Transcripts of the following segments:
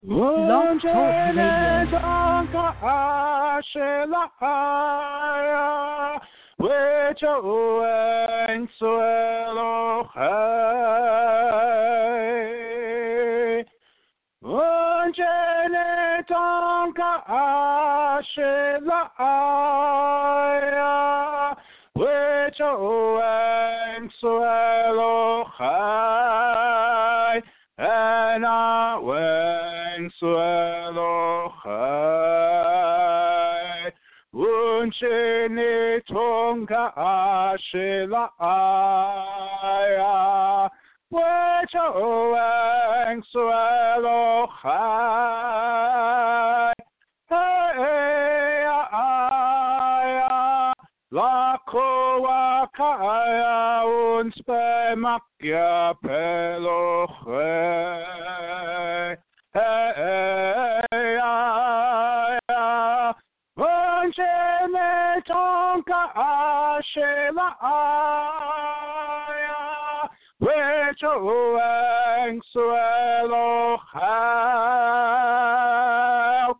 Blog Talk Unjene Radio. tonka ashela aya wecha ueng suelo hai. Unjene tonka ashela aya wecha ueng suelo hai. And I went suelo high. Unchini tonga ashila aya. Wecha weng suelo high. Hey, aya. La koa kaya uns pemakya peloche. Hey, aya. Vanchene tonka ashela aya. Wecho eng suelo hao.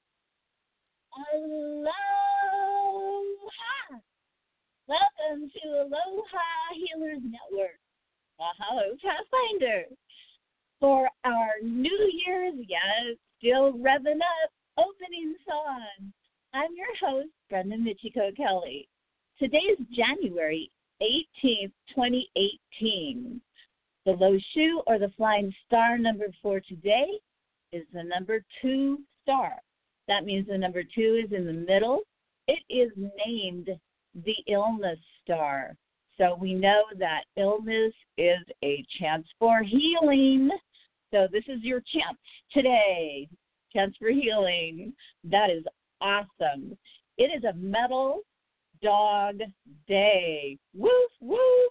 Aloha! Welcome to Aloha Healers Network, Mahalo Pathfinder. For our New Year's, still revving up, opening song. I'm your host, Brenda Michiko Kelly. Today is January 18th, 2018. The Lo Shu, or the Flying Star number for today, is the number 2 star. That means the number 2 is in the middle. It is named the Illness Star. So we know that illness is a chance for healing. So this is your chance today. Chance for healing. That is awesome. It is a Metal Dog Day. Woof, woof.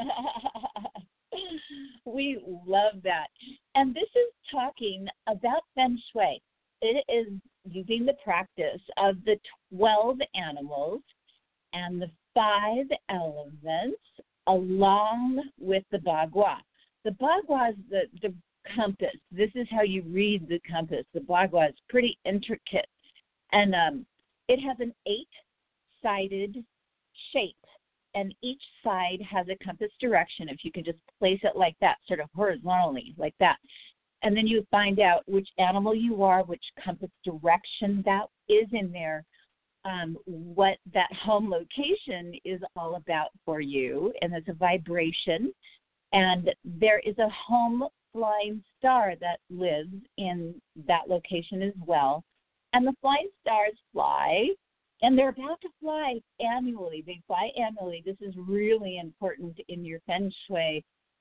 We love that. And this is talking about Feng Shui. It is using the practice of the 12 animals and the 5 elements along with the Bagua. The Bagua is the compass. This is how you read the compass. The Bagua is pretty intricate. And it has an 8-sided shape. And each side has a compass direction. If you can just place it like that, sort of horizontally, like that. And then you find out which animal you are, which compass direction that is in there, what that home location is all about for you. And it's a vibration. And there is a home flying star that lives in that location as well. And the flying stars fly, and they're about to fly annually. They fly annually. This is really important in your Feng Shui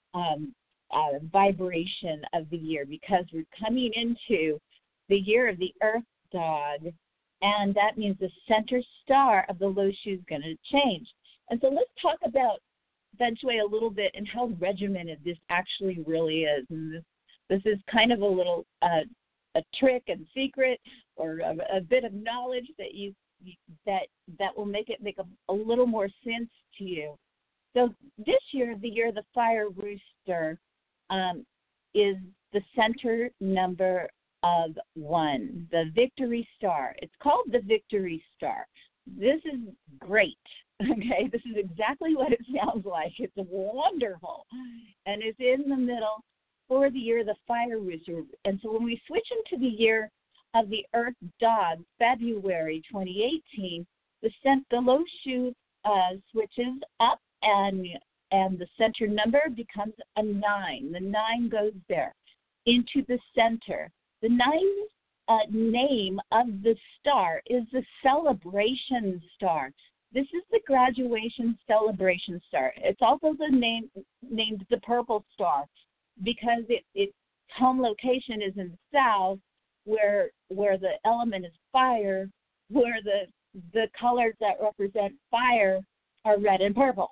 vibration of the year, because we're coming into the year of the Earth Dog, and that means the center star of the Lo Shu is going to change. And so let's talk about Feng Shui a little bit and how regimented this actually really is. And this is kind of a little a trick and secret, or a bit of knowledge that will make it make a little more sense to you. So this year, the year of the Fire Rooster, is the center number of 1, the Victory Star. It's called the Victory Star. This is great. Okay, this is exactly what it sounds like. It's wonderful. And it's in the middle for the year of the Fire Rooster. And so when we switch into the year of the Earth Dog, February 2018, the Lo Shu switches up, and the center number becomes a 9. The 9 goes there into the center. The 9 name of the star is the Celebration Star. This is the Graduation Celebration Star. It's also named the Purple Star, because its home location is in the south, where the element is fire, where the colors that represent fire are red and purple.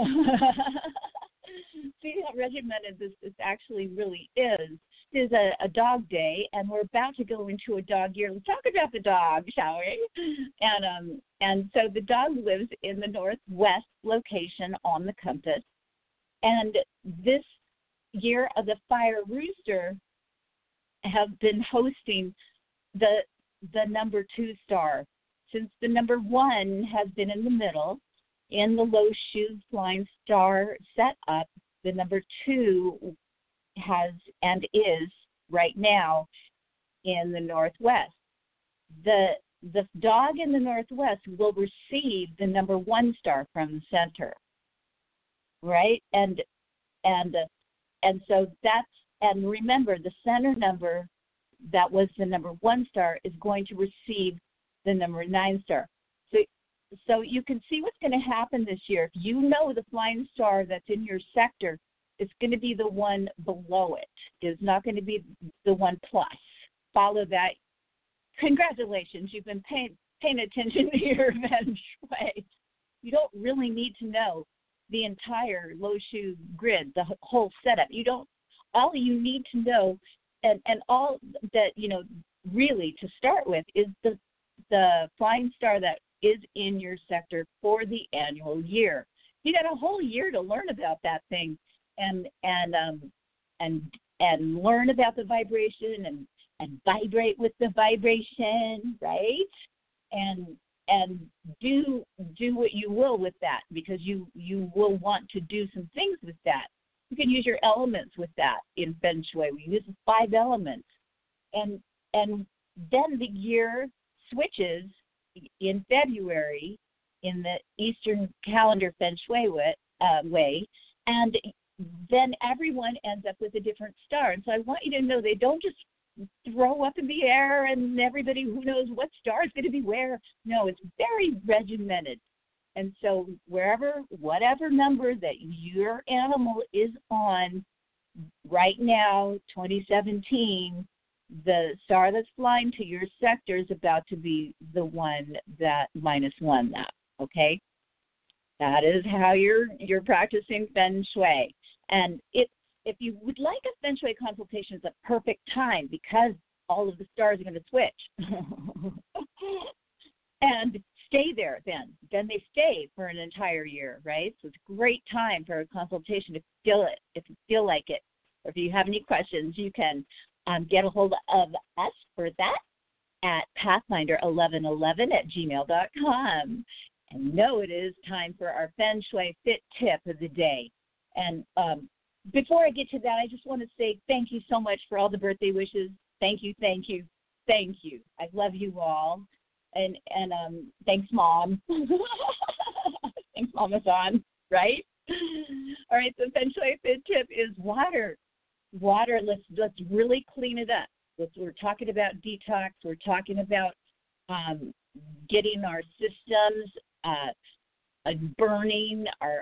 See how regimented this actually really is. It is a dog day, and we're about to go into a dog year. Let's talk about the dog, shall we? And so the dog lives in the northwest location on the compass. And this year of the Fire Rooster have been hosting the number 2 star. Since the number 1 has been in the middle, in the Lo Shu Flying Star setup, the number 2 has and is right now in the Northwest. The dog in the Northwest will receive the number 1 star from the center, right? And so that's, and remember, the center number that was the number 1 star is going to receive the number 9 star. So you can see what's going to happen this year. If you know the flying star that's in your sector, it's going to be the one below it. It's not going to be the one plus. Follow that. Congratulations, you've been paying attention to your feng shui. You don't really need to know the entire Lo Shu grid, the whole setup. You don't. All you need to know, and all that, you know, really to start with, is the flying star that is in your sector for the annual year. You got a whole year to learn about that thing, and learn about the vibration and vibrate with the vibration, right? And do what you will with that, because you will want to do some things with that. You can use your elements with that in Feng Shui. We use 5 elements, and then the year switches in February in the Eastern calendar Feng Shui way, and then everyone ends up with a different star. And so I want you to know, they don't just throw up in the air and everybody who knows what star is going to be where. No, it's very regimented. And so whatever number that your animal is on right now, 2017, the star that's flying to your sector is about to be the one that -1 that, okay? That is how you're practicing Feng Shui. And if you would like a Feng Shui consultation, it's a perfect time, because all of the stars are going to switch. And stay there then. Then they stay for an entire year, right? So it's a great time for a consultation to feel it, if you feel like it. Or if you have any questions, you can get a hold of us for that at pathfinder1111@gmail.com. And know it is time for our Feng Shui Fit Tip of the day. And before I get to that, I just want to say thank you so much for all the birthday wishes. Thank you, thank you, thank you. I love you all. And thanks, Mom. Thanks, Mama San, right? All right, so Feng Shui Fit Tip is water. Water, let's really clean it up. We're talking about detox. We're talking about getting our systems burning, our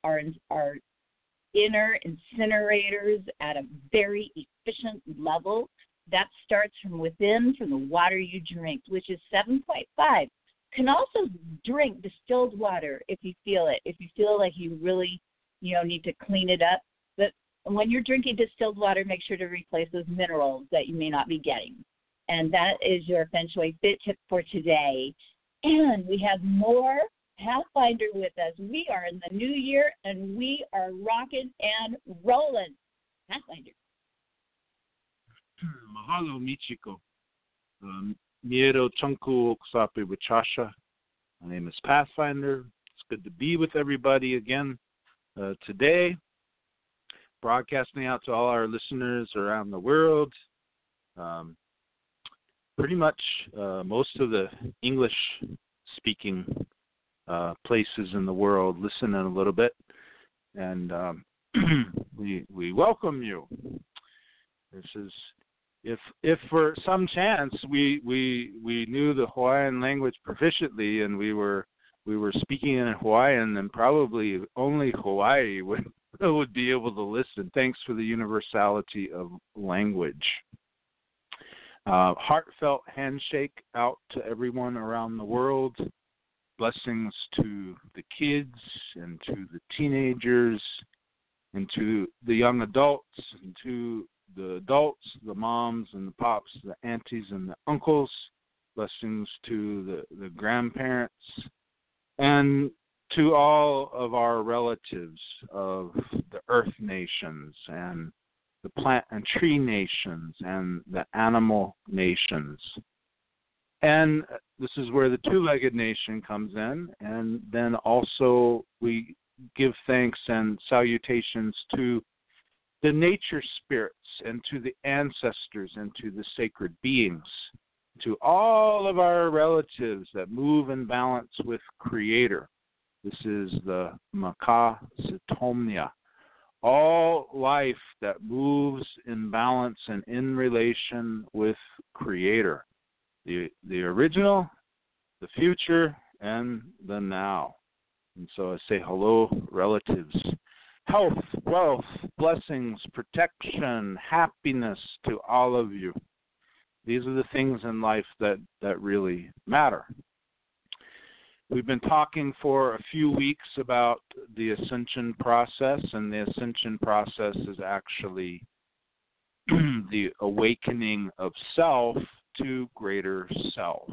inner incinerators at a very efficient level. That starts from within, from the water you drink, which is 7.5. Can also drink distilled water if you feel it. If you feel like you really, need to clean it up. But when you're drinking distilled water, make sure to replace those minerals that you may not be getting. And that is your Feng Shui Fit Tip for today. And we have more Pathfinder with us. We are in the new year, and we are rocking and rolling. Pathfinder. Mahalo, Michiko. Miero Chunku Oksape Wachasha. My name is Pathfinder. It's good to be with everybody again today. Broadcasting out to all our listeners around the world. Pretty much most of the English-speaking places in the world listen in a little bit. And we welcome you. This is, if for some chance we knew the Hawaiian language proficiently and we were speaking in Hawaiian, then probably only Hawaii would be able to listen. Thanks for the universality of language. Heartfelt handshake out to everyone around the world. Blessings to the kids and to the teenagers and to the young adults and to the adults, the moms and the pops, the aunties and the uncles. Blessings to the grandparents and to all of our relatives of the Earth nations and the plant and tree nations, and the animal nations. And this is where the two-legged nation comes in. And then also we give thanks and salutations to the nature spirits and to the ancestors and to the sacred beings, to all of our relatives that move in balance with Creator. This is the Maka Sitomnia. All life that moves in balance and in relation with Creator. The original, the future, and the now. And so I say hello, relatives. Health, wealth, blessings, protection, happiness to all of you. These are the things in life that really matter. We've been talking for a few weeks about the ascension process, and the ascension process is actually the awakening of self to greater self.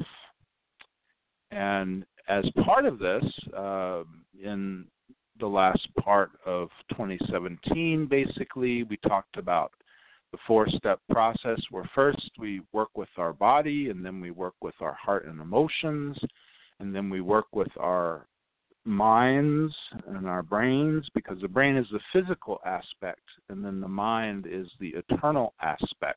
And as part of this, in the last part of 2017, basically, we talked about the four-step process where first we work with our body, and then we work with our heart and emotions, and then we work with our minds and our brains, because the brain is the physical aspect, and then the mind is the eternal aspect.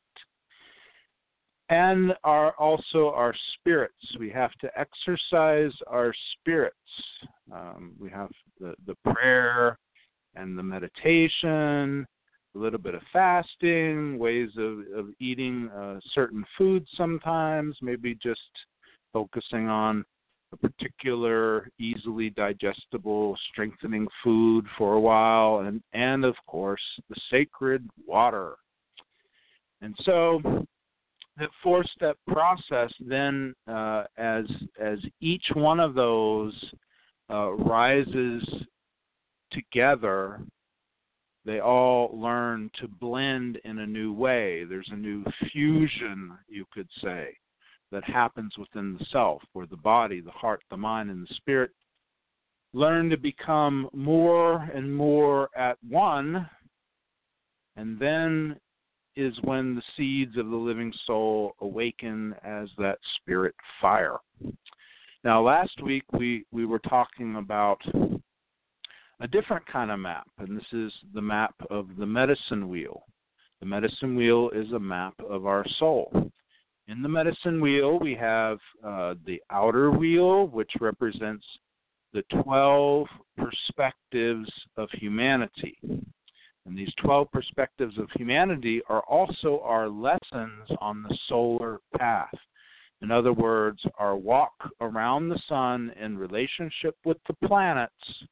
And also our spirits. We have to exercise our spirits. We have the prayer and the meditation, a little bit of fasting, ways of eating certain foods sometimes, maybe just focusing on a particular easily digestible, strengthening food for a while, and of course, the sacred water. And so that four-step process then, as each one of those rises together, they all learn to blend in a new way. There's a new fusion, you could say, that happens within the self, where the body, the heart, the mind, and the spirit learn to become more and more at one, and then is when the seeds of the living soul awaken as that spirit fire. Now, last week we were talking about a different kind of map, and this is the map of the medicine wheel. The medicine wheel is a map of our soul. In the medicine wheel, we have the outer wheel, which represents the 12 perspectives of humanity. And these 12 perspectives of humanity are also our lessons on the solar path. In other words, our walk around the sun in relationship with the planets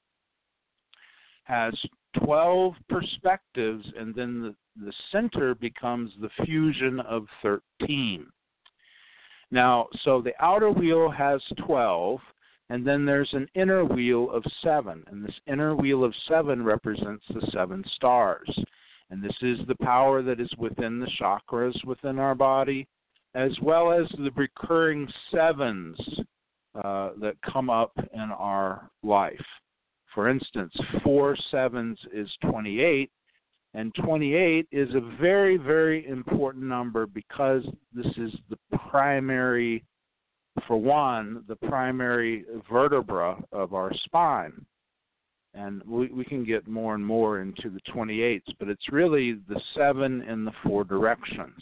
has 12 perspectives, and then the center becomes the fusion of 13. Now, so the outer wheel has 12, and then there's an inner wheel of 7, and this inner wheel of 7 represents the 7 stars. And this is the power that is within the chakras within our body, as well as the recurring 7s that come up in our life. For instance, 4 7s is 28, and 28 is a very, very important number because this is the primary, for one, the primary vertebra of our spine. And we can get more and more into the 28s, but it's really the 7 in the 4 directions.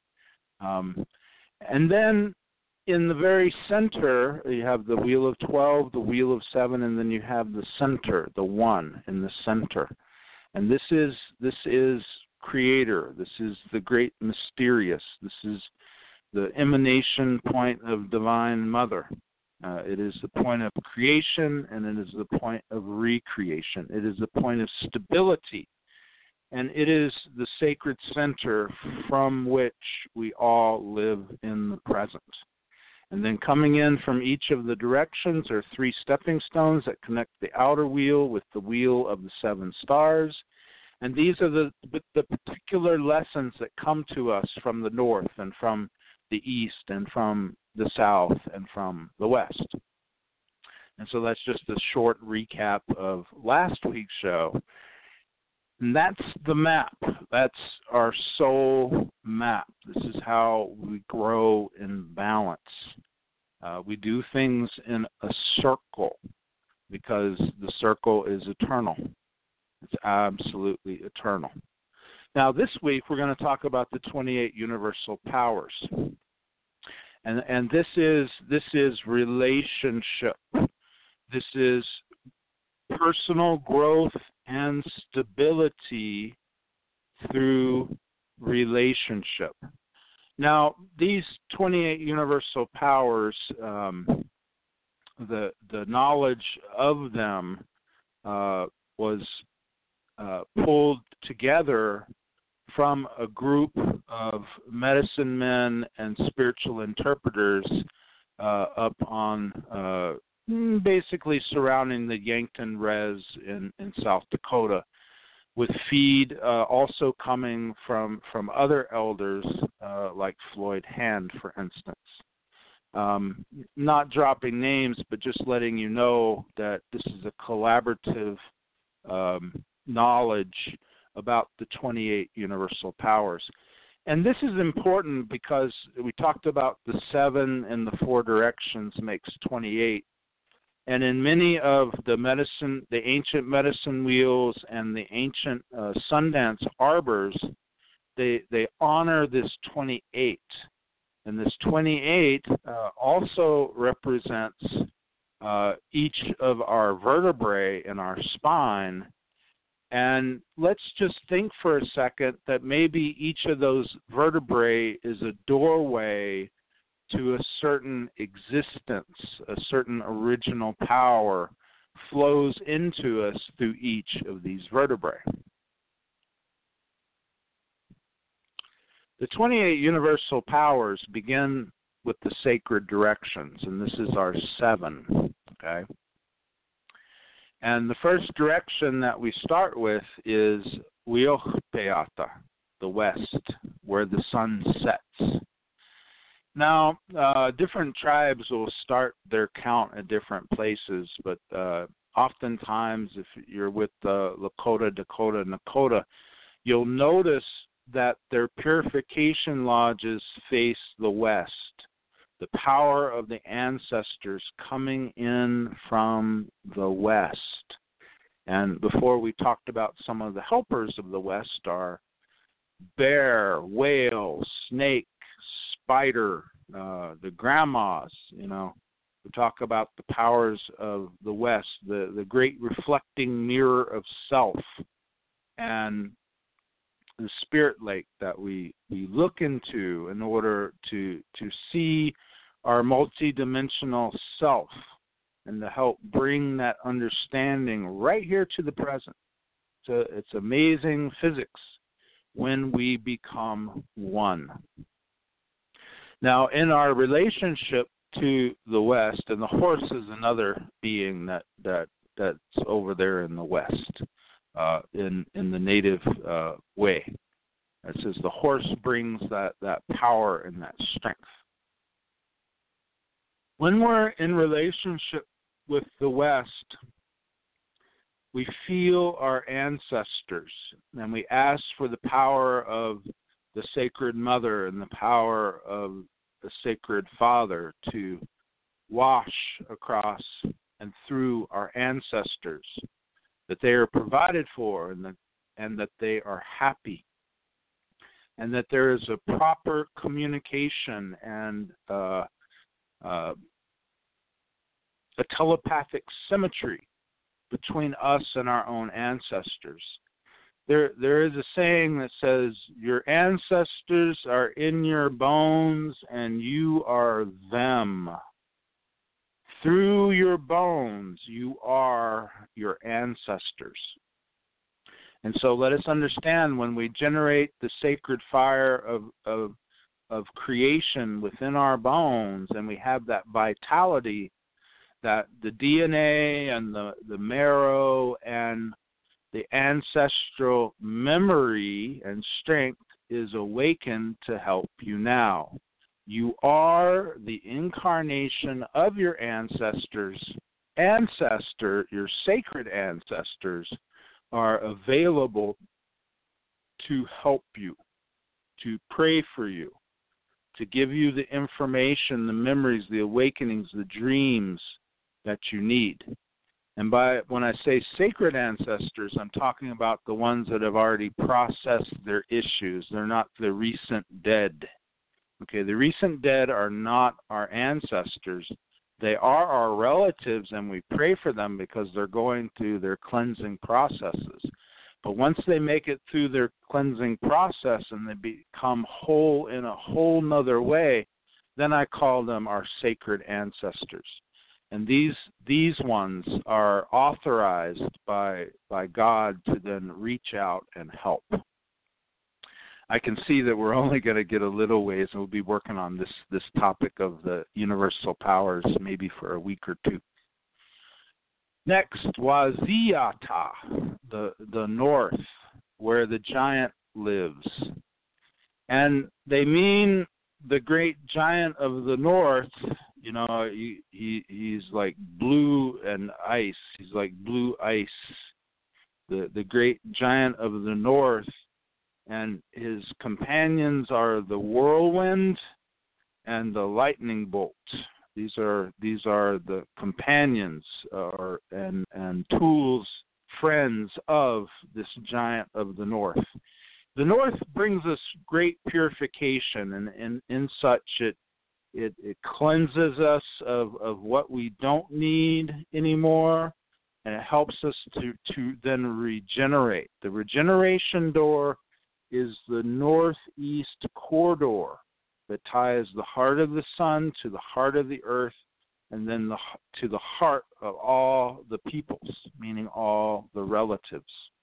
And then in the very center, you have the wheel of 12, the wheel of 7, and then you have the center, the 1 in the center. And this is Creator. This is the great mysterious. This is the emanation point of Divine Mother. It is the point of creation, and it is the point of recreation. It is the point of stability. And it is the sacred center from which we all live in the present. And then coming in from each of the directions are 3 stepping stones that connect the outer wheel with the wheel of the 7 stars. And these are the particular lessons that come to us from the north and from the east and from the south and from the west. And so that's just a short recap of last week's show. And that's the map. That's our soul map. This is how we grow in balance. We do things in a circle because the circle is eternal. It's absolutely eternal. Now, this week we're going to talk about the 28 universal powers, and this is relationship. This is personal growth and stability through relationship. Now, these 28 universal powers, the knowledge of them was pulled together from a group of medicine men and spiritual interpreters up on basically surrounding the Yankton Res in South Dakota, with feed also coming from other elders like Floyd Hand, for instance. Not dropping names, but just letting you know that this is a collaborative knowledge about the 28 universal powers. And this is important because we talked about the 7 and the 4 directions makes 28. And in many of the ancient medicine wheels and the ancient Sundance arbors, they honor this 28. And this 28 also represents each of our vertebrae in our spine. And let's just think for a second that maybe each of those vertebrae is a doorway to a certain existence, a certain original power flows into us through each of these vertebrae. The 28 universal powers begin with the sacred directions, and this is our 7, okay? And the first direction that we start with is Wiohpeata, the west, where the sun sets. Now, different tribes will start their count at different places, but oftentimes if you're with the Lakota, Dakota, Nakota, you'll notice that their purification lodges face the west, the power of the ancestors coming in from the west. And before we talked about some of the helpers of the west are bear, whale, snake, spider, the grandmas, we talk about the powers of the west, the great reflecting mirror of self, and the spirit lake that we look into in order to see our multidimensional self and to help bring that understanding right here to the present. So it's amazing physics when we become one. Now, in our relationship to the west, and the horse is another being that's over there in the west, in the native way. It says the horse brings that power and that strength. When we're in relationship with the west, we feel our ancestors, and we ask for the power of the Sacred Mother and the power of the Sacred Father to wash across and through our ancestors, that they are provided for and that they are happy, and that there is a proper communication and a telepathic symmetry between us and our own ancestors. There is a saying that says, your ancestors are in your bones and you are them. Through your bones, you are your ancestors. And so let us understand, when we generate the sacred fire of creation within our bones, and we have that vitality, that the DNA and the marrow and the ancestral memory and strength is awakened to help you now. You are the incarnation of your ancestors. Your sacred ancestors are available to help you, to pray for you, to give you the information, the memories, the awakenings, the dreams that you need. And when I say sacred ancestors, I'm talking about the ones that have already processed their issues. They're not the recent dead. Okay, the recent dead are not our ancestors. They are our relatives, and we pray for them because they're going through their cleansing processes. But once they make it through their cleansing process and they become whole in a whole nother way, then I call them our sacred ancestors. And these ones are authorized by God to then reach out and help. I can see that we're only going to get a little ways, and we'll be working on this topic of the universal powers maybe for a week or two. Next, Waziata, the north, where the giant lives. And they mean the great giant of the north. You know, he's like blue and ice. He's like blue ice, the great giant of the north. And his companions are the whirlwind and the lightning bolt. These are the companions and tools, friends of this giant of the north. The north brings us great purification, and in such it cleanses us of what we don't need anymore, and it helps us to then regenerate. The regeneration door is the northeast corridor that ties the heart of the sun to the heart of the earth, and then to the heart of all the peoples, meaning all the relatives.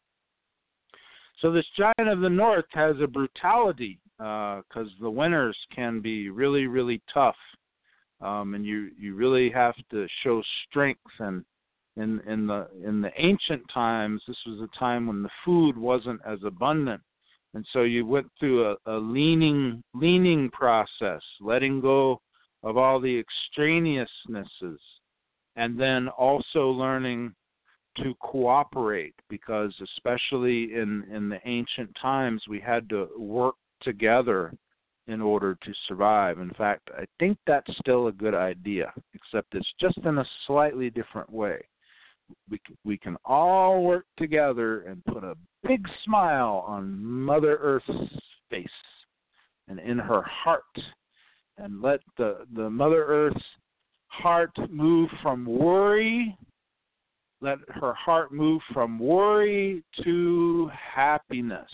So this giant of the north has a brutality because the winters can be really, really tough, and you really have to show strength. And in the ancient times, this was a time when the food wasn't as abundant. And so you went through a leaning process, letting go of all the extraneousnesses, and then also learning to cooperate, because especially in the ancient times, we had to work together in order to survive. In fact, I think that's still a good idea, except it's just in a slightly different way. We can all work together and put a big smile on Mother Earth's face and in her heart, and let the Mother Earth's heart move from worry. Let her heart move from worry to happiness.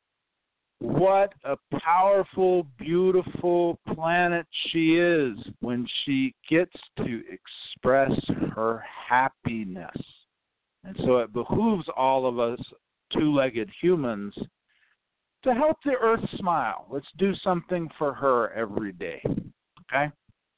What a powerful, beautiful planet she is when she gets to express her happiness. And so it behooves all of us two-legged humans to help the earth smile. Let's do something for her every day, okay?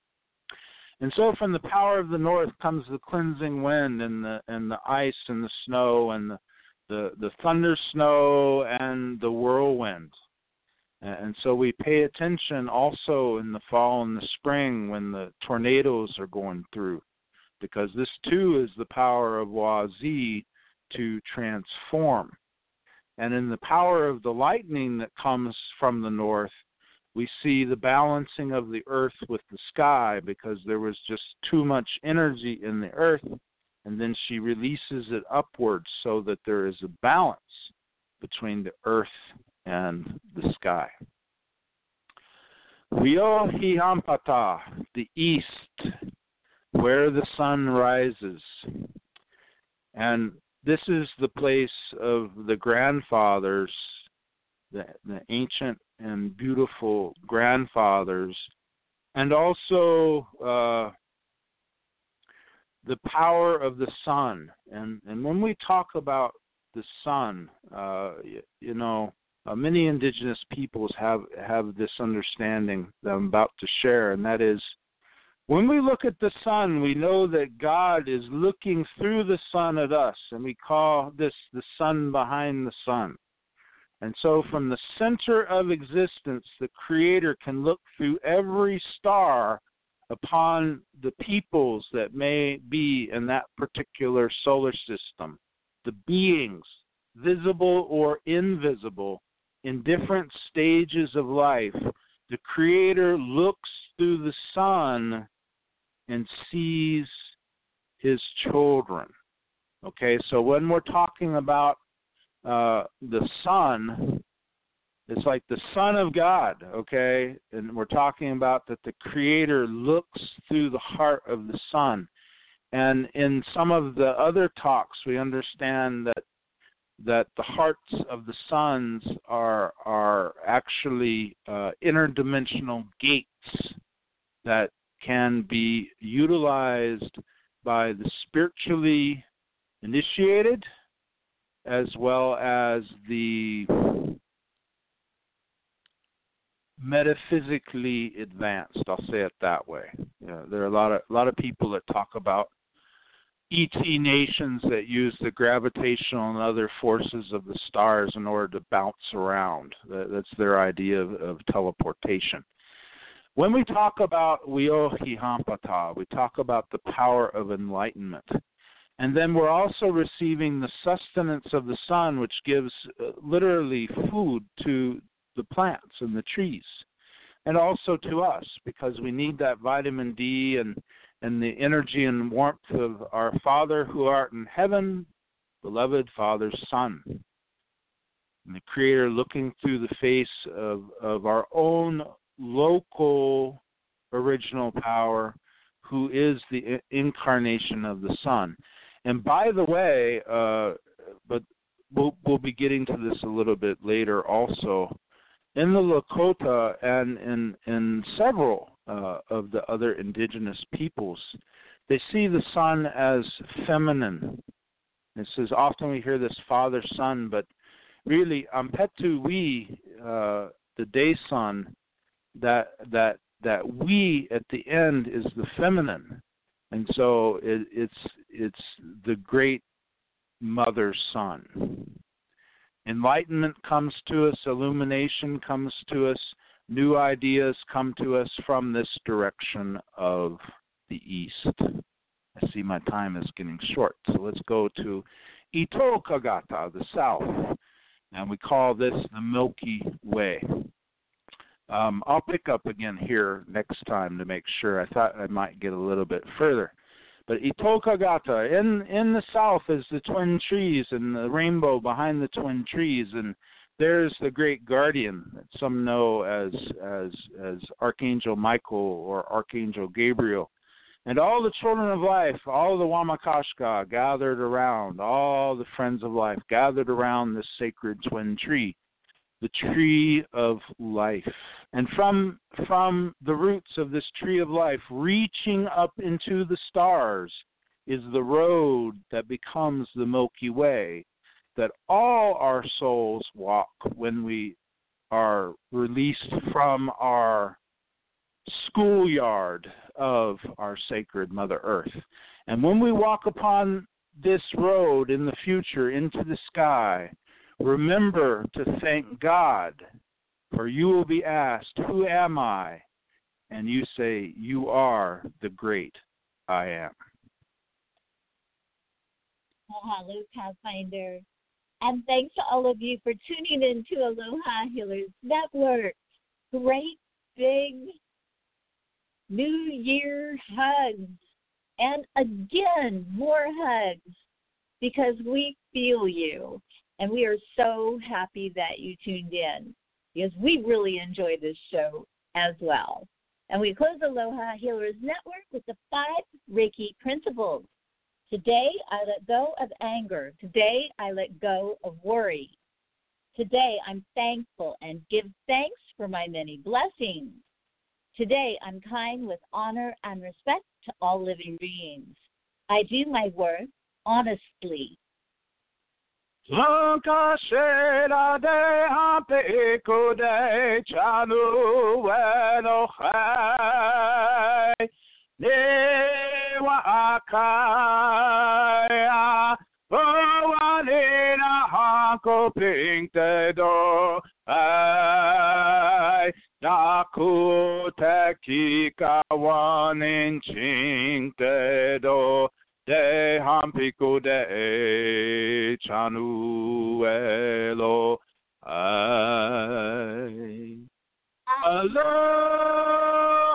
And so from the power of the north comes the cleansing wind and the ice and the snow and the thunder snow and the whirlwind. And so we pay attention also in the fall and the spring when the tornadoes are going through, because this too is the power of Wazi to transform. And in the power of the lightning that comes from the north, we see the balancing of the earth with the sky, because there was just too much energy in the earth, and then she releases it upwards so that there is a balance between the earth and the sky. Wiohiampata, the east, where the sun rises. And this is the place of the grandfathers, the ancient and beautiful grandfathers, and also the power of the sun. And when we talk about the sun, many indigenous peoples have this understanding that I'm about to share, and that is, when we look at the sun, we know that God is looking through the sun at us, and we call this the sun behind the sun. And so from the center of existence, the Creator can look through every star upon the peoples that may be in that particular solar system, the beings, visible or invisible, in different stages of life, the Creator looks through the sun and sees his children. Okay, so when we're talking about the Son, it's like the Son of God, okay? And we're talking about that the Creator looks through the heart of the Son. And in some of the other talks, we understand that the hearts of the sons are actually interdimensional gates that can be utilized by the spiritually initiated as well as the metaphysically advanced. I'll say it that way. There are a lot of people that talk about ET nations that use the gravitational and other forces of the stars in order to bounce around. That's their idea of teleportation. When we talk about Wiohi Hampata, we talk about the power of enlightenment. And then we're also receiving the sustenance of the sun, which gives literally food to the plants and the trees, and also to us, because we need that vitamin D and the energy and warmth of our Father who art in heaven, beloved Father's Son. And the Creator looking through the face of our own local original power, who is the incarnation of the Son. And by the way, but we'll be getting to this a little bit later also, in the Lakota and in several of the other indigenous peoples, they see the sun as feminine. This is often we hear this father son, but really Ampetu we, the day sun, that we at the end is the feminine, and so it's the great mother sun. Enlightenment comes to us, illumination comes to us, new ideas come to us from this direction of the east. I see my time is getting short, so let's go to Itokagata, the south, and we call this the Milky Way. I'll pick up again here next time to make sure. I thought I might get a little bit further. But Itokagata, in the south is the twin trees and the rainbow behind the twin trees, and there's the great guardian that some know as Archangel Michael or Archangel Gabriel. And all the children of life, all the Wamakashka gathered around, all the friends of life gathered around this sacred twin tree, the tree of life. And from the roots of this tree of life, reaching up into the stars, is the road that becomes the Milky Way, that all our souls walk when we are released from our schoolyard of our sacred Mother Earth. And when we walk upon this road in the future into the sky, remember to thank God, for you will be asked, who am I? And you say, you are the great I am. Mahalo, Pathfinder. And thanks to all of you for tuning in to Aloha Healers Network. Great big New Year hugs. And again, more hugs, because we feel you. And we are so happy that you tuned in, because we really enjoy this show as well. And we close Aloha Healers Network with the 5 Reiki principles. Today, I let go of anger. Today, I let go of worry. Today, I'm thankful and give thanks for my many blessings. Today, I'm kind with honor and respect to all living beings. I do my work honestly. Lankashera de hampe kude chanu weno hai ne wa akaya owanina hanko pinkte do ai naku teki kawanin chinkte do de hampiku de chanuelo I love